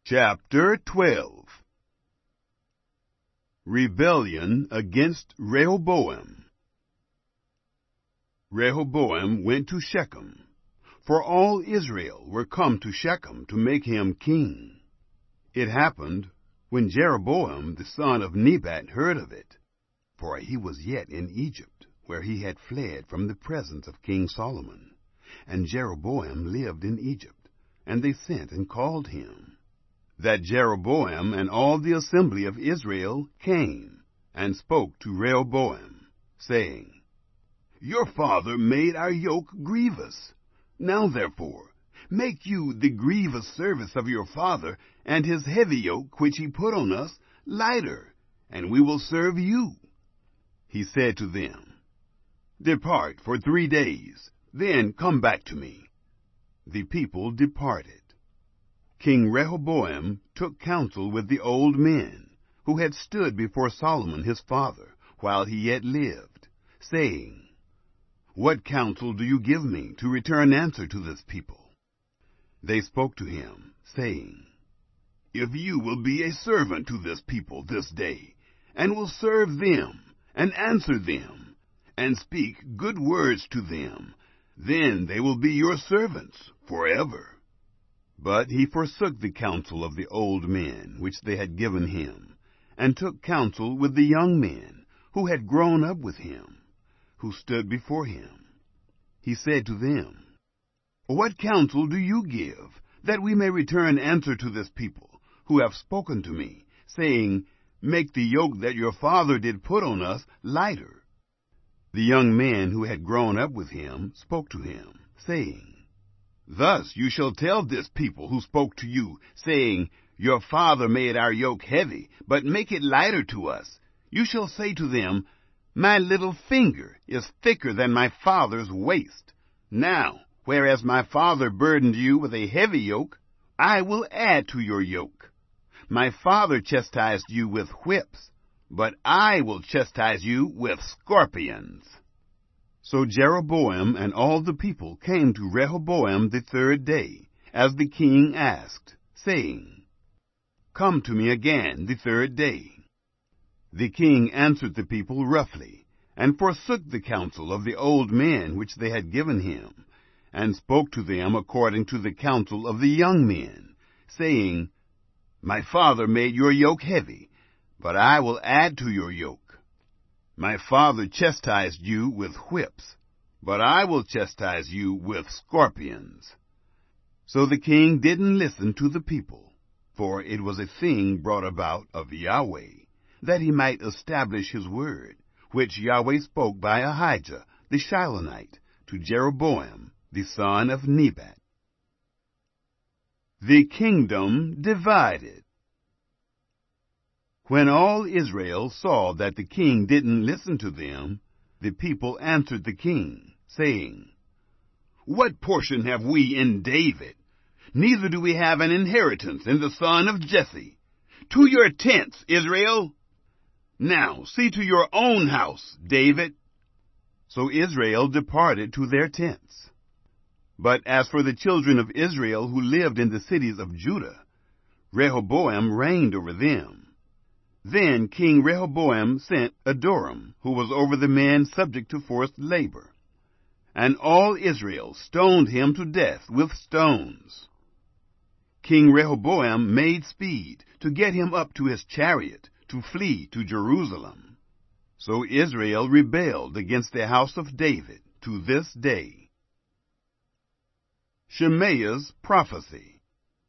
Chapter 12. Rebellion against Rehoboam. Rehoboam went to Shechem, for all Israel were come to Shechem to make him king. It happened, when Jeroboam the son of Nebat heard of it, for he was yet in Egypt, where he had fled from the presence of King Solomon, and Jeroboam lived in Egypt, and they sent and called him, that Jeroboam and all the assembly of Israel came and spoke to Rehoboam, saying, Your father made our yoke grievous. Now therefore, make you the grievous service of your father and his heavy yoke which he put on us lighter, and we will serve you. He said to them, Depart for 3 days, then come back to me. The people departed. King Rehoboam took counsel with the old men, who had stood before Solomon his father, while he yet lived, saying, What counsel do you give me to return answer to this people? They spoke to him, saying, If you will be a servant to this people this day, and will serve them, and answer them, and speak good words to them, then they will be your servants forever. But he forsook the counsel of the old men which they had given him, and took counsel with the young men who had grown up with him, who stood before him. He said to them, What counsel do you give, that we may return answer to this people, who have spoken to me, saying, Make the yoke that your father did put on us lighter? The young men who had grown up with him spoke to him, saying, Thus you shall tell this people who spoke to you, saying, Your father made our yoke heavy, but make it lighter to us. You shall say to them, My little finger is thicker than my father's waist. Now, whereas my father burdened you with a heavy yoke, I will add to your yoke. My father chastised you with whips, but I will chastise you with scorpions. So Jeroboam and all the people came to Rehoboam the 3rd day, as the king asked, saying, Come to me again the 3rd day. The king answered the people roughly, and forsook the counsel of the old men which they had given him, and spoke to them according to the counsel of the young men, saying, My father made your yoke heavy, but I will add to your yoke. My father chastised you with whips, but I will chastise you with scorpions. So the king didn't listen to the people, for it was a thing brought about of Yahweh, that he might establish his word, which Yahweh spoke by Ahijah the Shilonite to Jeroboam the son of Nebat. The kingdom divided. When all Israel saw that the king didn't listen to them, the people answered the king, saying, What portion have we in David? Neither do we have an inheritance in the son of Jesse. To your tents, Israel! Now see to your own house, David. So Israel departed to their tents. But as for the children of Israel who lived in the cities of Judah, Rehoboam reigned over them. Then King Rehoboam sent Adoram, who was over the men subject to forced labor. And all Israel stoned him to death with stones. King Rehoboam made speed to get him up to his chariot, to flee to Jerusalem. So Israel rebelled against the house of David to this day. Shemaiah's prophecy.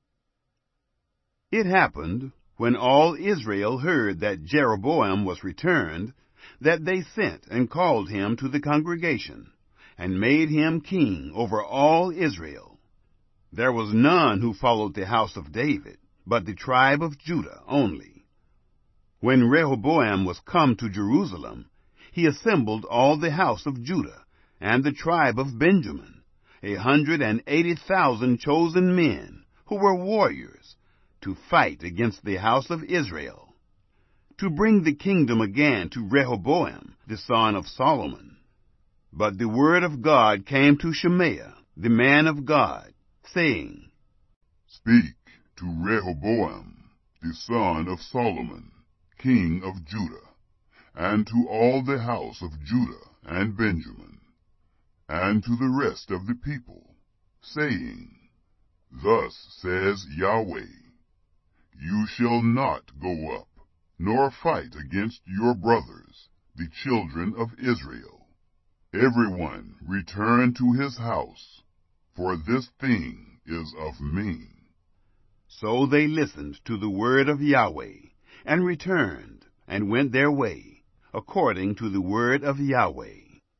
It happened, when all Israel heard that Jeroboam was returned, that they sent and called him to the congregation, and made him king over all Israel. There was none who followed the house of David, but the tribe of Judah only. When Rehoboam was come to Jerusalem, he assembled all the house of Judah, and the tribe of Benjamin, 180,000 chosen men, who were warriors, to fight against the house of Israel, to bring the kingdom again to Rehoboam, the son of Solomon. But the word of God came to Shemaiah, the man of God, saying, Speak to Rehoboam, the son of Solomon, king of Judah, and to all the house of Judah and Benjamin, and to the rest of the people, saying, Thus says Yahweh, You shall not go up, nor fight against your brothers, the children of Israel. Everyone return to his house, for this thing is of me. So they listened to the word of Yahweh, and returned, and went their way, according to the word of Yahweh.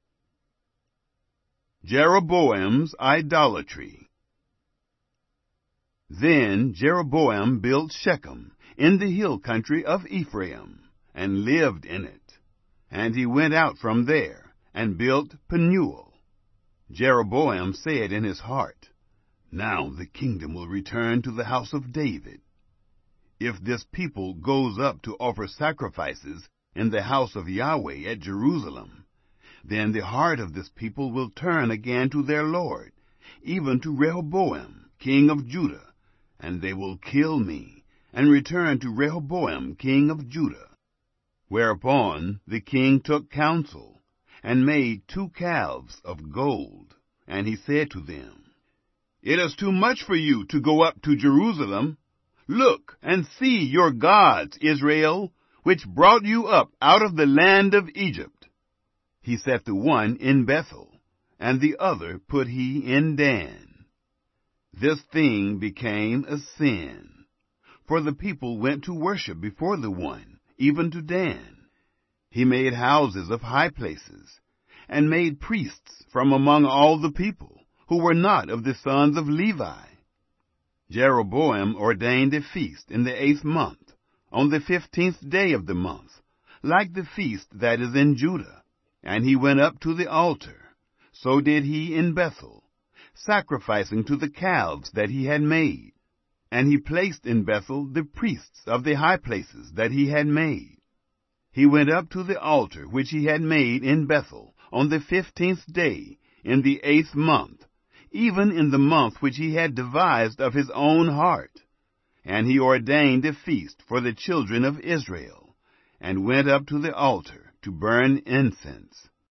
Jeroboam's idolatry. Then Jeroboam built Shechem in the hill country of Ephraim, and lived in it. And he went out from there, and built Penuel. Jeroboam said in his heart, Now the kingdom will return to the house of David. If this people goes up to offer sacrifices in the house of Yahweh at Jerusalem, then the heart of this people will turn again to their Lord, even to Rehoboam, king of Judah, and they will kill me, and return to Rehoboam, king of Judah. Whereupon the king took counsel, and made 2 calves of gold. And he said to them, It is too much for you to go up to Jerusalem. Look and see your gods, Israel, which brought you up out of the land of Egypt. He set the one in Bethel, and the other put he in Dan. This thing became a sin, for the people went to worship before the one, even to Dan. He made houses of high places, and made priests from among all the people, who were not of the sons of Levi. Jeroboam ordained a feast in the 8th month, on the 15th day of the month, like the feast that is in Judah. And he went up to the altar. So did he in Bethel, sacrificing to the calves that he had made. And he placed in Bethel the priests of the high places that he had made. He went up to the altar which he had made in Bethel on the 15th day in the 8th month, even in the month which he had devised of his own heart. And he ordained a feast for the children of Israel, and went up to the altar to burn incense.